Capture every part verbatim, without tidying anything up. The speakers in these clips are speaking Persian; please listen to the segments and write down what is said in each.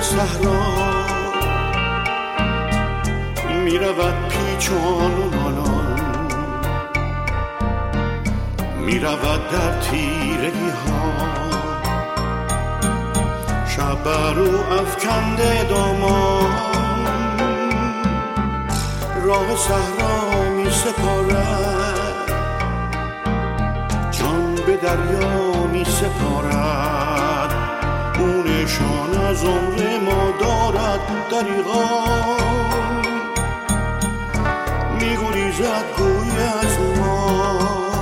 صحرا می رود پیچان و مالان، می رود در تیرگی ها، شب بر او افکنده دامان، راه صحرا می سپارد، جان به دریا می سپارد، او نشان از عمر ما دارد دریغا، می گریزد گوی از ما.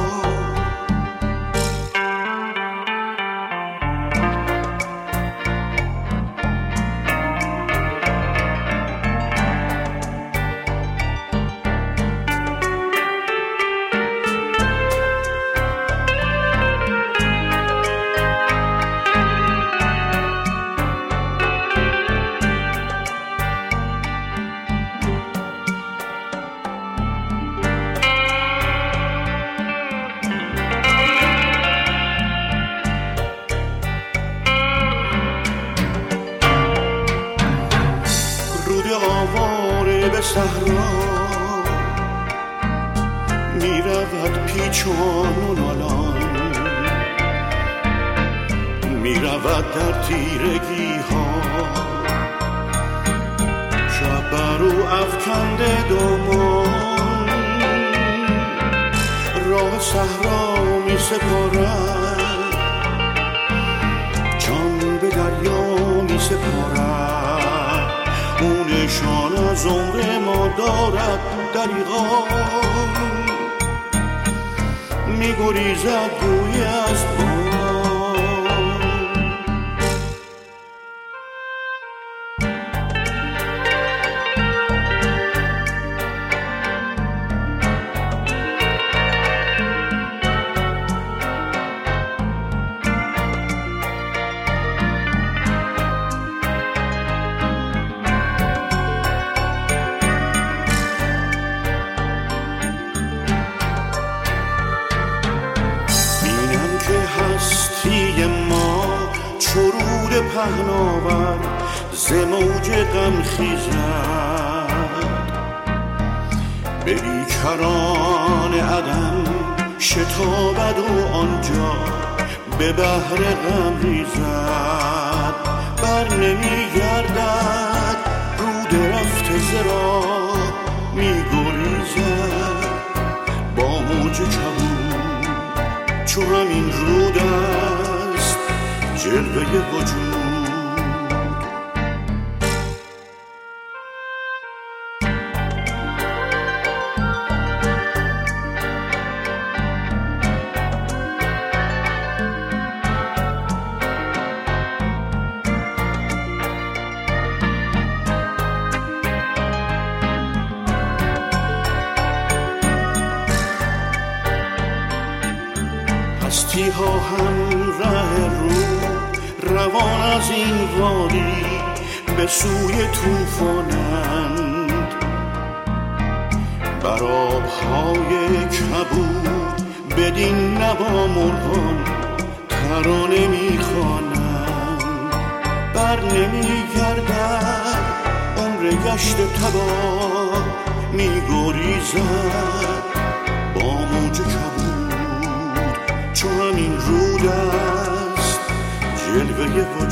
آواره به صحرا می رود پیچان و نالان، می رود در تیرگی ها، شب بر او افکنده دامان، راه صحرا می سپارد، جان به دریا می سپارد، او نشان از عمر ما دارد دریغا، می گریزد گوی از ما. هستی ما چرود پهناور ز موج غم خیزد، به بیکران عدم شتابد و آنجا به بحر غم ریزد، بر نمی گردد رود رفته ز راه، می گریزد با موج کبود، چو همین رود است جلوه وجود. هستی ها هم ره رو روان از این وادی به سوی طوفانند، بر آبهای کبود بدین نوا مرغان ترانه میخوانند، بر نمی گردد عمر گشت تباه، می گریزد با موج کبود، چون این رود است جلوه